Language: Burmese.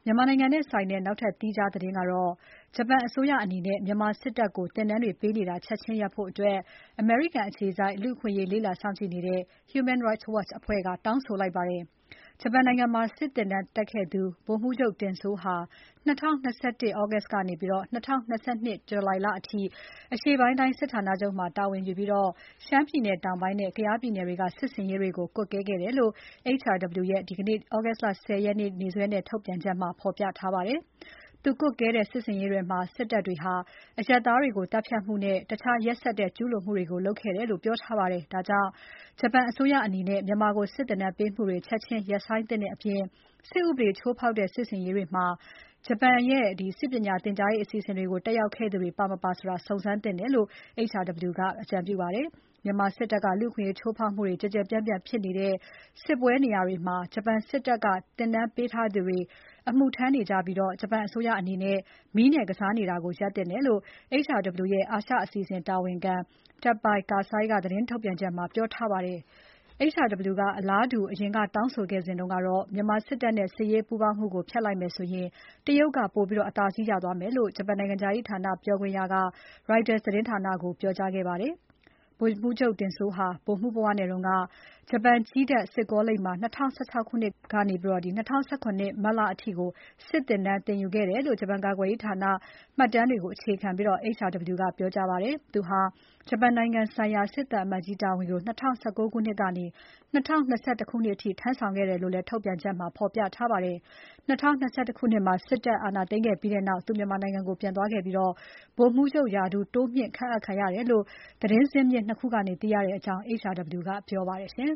မြန်မာနိုင်ငံနဲ့ဆိုင်တဲ့နောက်ထပ်သီးခြားသတင်းကတော့ဂျပန်အစိုးရအနေနဲ့မြန်မာစစ်တပ်ကိုသင်တန်းတွေပေးနေတာချက်ချင်းရပ်ဖို့အမေရိကန်အခြေစိုက်လူ့အခွင့်အရေးလေ့လာစောင့်ကြည့်နေတဲ့ Human Rights Watch အဖွဲ့ကတောင်းဆိုလိုက်ပါတယ်။ ဂျပန်နိုင်ငံမှာစစ်သင်တန်းတက်ခဲ့သူ ဗိုလ်မှူးချုပ်တင်စိုးဟာ 2021 သြဂုတ်ကနေ 2022 ဇူလိုင်လအထိ အရှေ့ပိုင်းတိုင်းစစ်ဌာနချုပ်မှာတာဝန်ယူပြီး ရှမ်းပြည်နယ်တောင်ပိုင်းနဲ့ ကယားပြည်နယ်တွေက စစ်ဆင်ရေးတွေကို ကွပ်ကဲခဲ့တယ်လို့ HRW ရဲ့ ဒီနေ့ သြဂုတ်လ 10 ရက်နေ့စွဲနဲ့ထုတ်ပြန်ချက်မှာ ဖော်ပြထားပါတယ်။ သူကွပ်ကဲတဲ့စစ်ဆင်ရေးတွေမှာ စစ်တပ်တွေဟာ အရပ်သားတွေကိုသတ်ဖြတ်မှုနဲ့ တခြားရက်စက်တဲ့ကျူးလွန်မှုတွေကို လုပ်ခဲ့တယ်လို့ ပြောထားပါတယ်။ ဒါကြောင့် ဂျပန်အစိုးရအနေနဲ့ မြန်မာကိုစစ်သင်တန်းပေးမှုတွေ ချက်ချင်းရပ်ဆိုင်းသင့်တဲ့အပြင် စစ်ဥပဒေချိုးဖောက်တဲ့စစ်ဆင်ရေးတွေမှာ ဂျပန်ရဲ့စစ်ပညာသင်ကြားရေးအစီအစဉ်တွေကို တက်ရောက်ခဲ့သူတွေ ပါ မပါဆိုတာ စုံစမ်းသင့်တယ်လို့ HRW ကအကြံပြုပါတယ်။ မြန်မာစစ်တပ်က လူ့အခွင့်အရေးချိုးဖောက်မှုတွေ ကျယ်ကျယ်ပြန့်ပြန့်ဖြစ်နေတဲ့ စစ်ပွဲနေရာတွေမှာ ဂျပန်စစ်တပ်က သင်တန်းပေးထားသူတွေ အမှုထမ်းနေကြပြီး ဂျပန်အစိုးရအနေနဲ့ မီးနဲ့ကစားနေတာကို ရပ်သင့်တယ်လို့ HRW ရဲ့ အာရှအစီအစဉ်တာဝန်ခံ Teppei Kasai ကသတင်းထုတ်ပြန်ချက်မှာ ပြောထားပါတယ်။ HRW က အလားတူအရင်ကတောင်းဆိုခဲ့စဉ်တုန်းကတော့ မြန်မာစစ်တပ်နဲ့စစ်ရေးပူးပေါင်းမှုကို ဖြတ်လိုက်မယ်ဆိုရင် တရုတ်ကပိုပြီးအသာစီးရသွားမယ်လို့ ဂျပန်နိုင်ငံခြားရေးဌာနပြောခွင့်ရက Reuters သတင်းဌာနကို ပြောကြားခဲ့ပါတယ်။ ဗိုလ်မှူးချုပ်တင်စိုးဟာ ဗိုလ်မှူးဘဝနဲ့တုန်းက ဂျပန်ကြည်းတပ်စစ်ကောလိပ်မှာ ၂၀၁၆ ခုနှစ်ကနေ ၂၀၁၇ မတ်လအထိ စစ်သင်တန်းသင်ယူခဲ့တယ်လို့ ဂျပန်ကာကွယ်ရေးဌာနမှတ်တမ်းတွေကို အခြေခံပြီး HRW ကပြောကြားပါတယ်။ သူဟာ ဂျပန်နိုင်ငံဆိုင်ရာစစ်သံအမတ်ကြီးတာဝန်ကို ၂၀၁၉ ခုနှစ်ကနေ ၂၀၂၁ ခုနှစ်အထိ ထမ်းဆောင်ခဲ့တယ်လို့လည်း ထုတ်ပြန်ချက်မှာ ဖော်ပြထားပါတယ်။ ၂၀၂၁ ခုနှစ်မှာ စစ်တပ်အာဏာသိမ်းခဲ့ပြီးနောက် သူမြန်မာနိုင်ငံကိုပြန်သွားခဲ့ပြီး ဗိုလ်မှူးချုပ်ရာထူးတိုးမြှင့်ခန့်အပ်ခံရတယ်လို့ သတင်းဇစ်မြစ် ၂ ခုကနေ သိရတဲ့အကြောင်း HRW ကပြောပါတယ်ရှင်